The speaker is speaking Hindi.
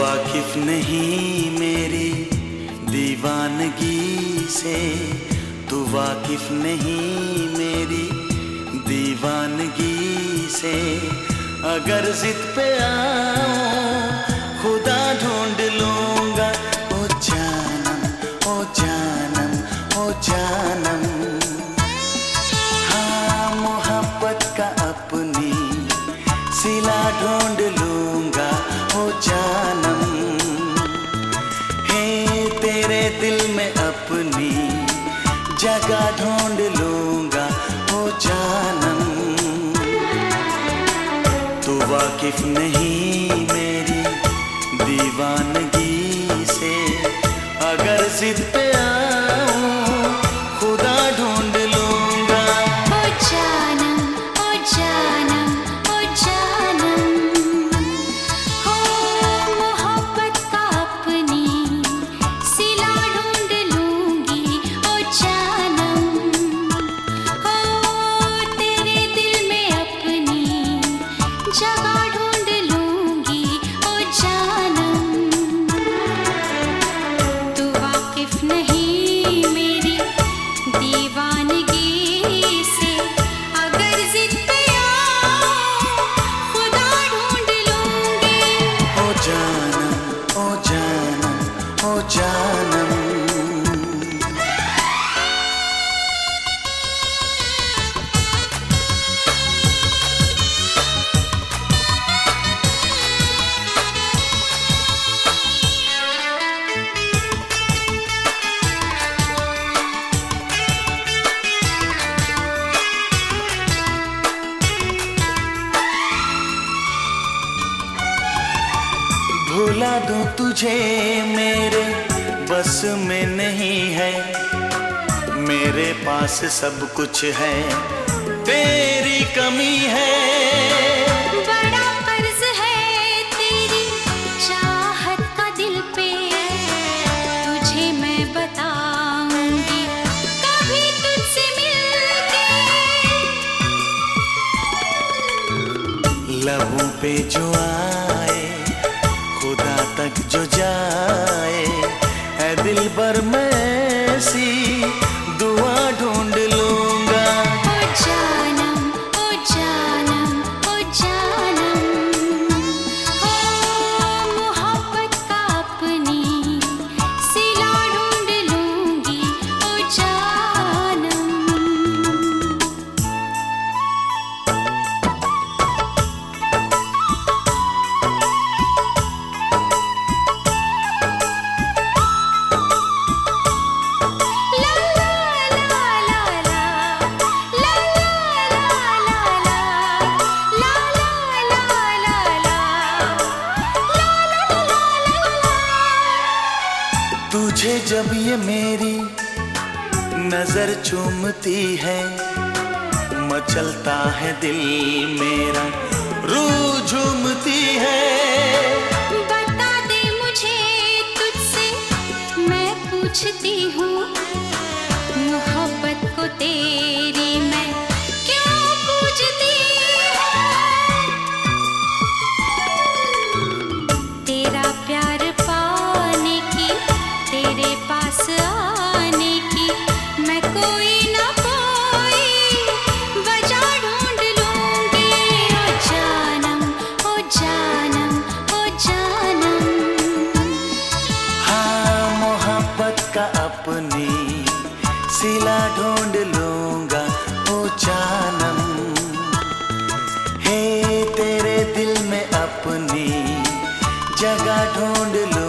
वाकिफ नहीं मेरी दीवानगी से, तू वाकिफ नहीं मेरी दीवानगी से। अगर जिद पे आऊं खुदा ढूंढ लूंगा, ओ जानम ओ जानम ओ जानम। हाँ मोहब्बत का अपनी सिला ढूंढ लूंगा, ओ जानम। हे तेरे दिल में अपनी जगह ढूंढ लूंगा, ओ जानम। तू वाकिफ नहीं मेरी दीवानगी से, अगर जिद पे आऊं खुदा ढूंढ लूंगा, ओ जानम ओ जानम ओ जानम। हो मोहब्बत का अपनी सिला ढूंढ लूंगी, ओ जानम। हो तेरे दिल में अपनी जगह ढूंढ लूंगी, ओ जानम। तू वाकिफ नहीं मेरी दीवानगी से, अगर जिद पे आऊं खुदा ढूंढ लूंगी। ओ जानम ओ जानम ओ जानम। भुला दूं तुझे मेरे बस में नहीं है, मेरे पास सब कुछ है, तेरी कमी है। बड़ा कर्ज है तेरी चाहत का दिल पे, तुझे मैं बताऊंगी कभी तुझसे मिलके। लबों पे जो आए खुदा तक जो जाए, ऐ दिल भर मैं ऐसी दुआ ढूंढ लूंगा, ओ जानम ओ जानम ओ जानम। हो मोहब्बत का अपनी सिला ढूंढ लूंगी, ओ जानम। तुझे जब ये मेरी नजर चूमती है, मचलता है दिल मेरा, रूह झूमती है। बता दे मुझे तुझसे मैं पूछती हूँ, मोहब्बत को तेरी मैं क्यों पूछती हूँ। तेरा प्यार पाने की, तेरे पास आने की, मैं कोई ना कोई वजह ढूंढ लूंगी, ओ जानम ओ जानम ओ जानम। हाँ मोहब्बत का अपनी सिला ढूंढ लूंगा, ओ जानम। हे तेरे दिल में अपनी जगह ढूंढ लूंगा,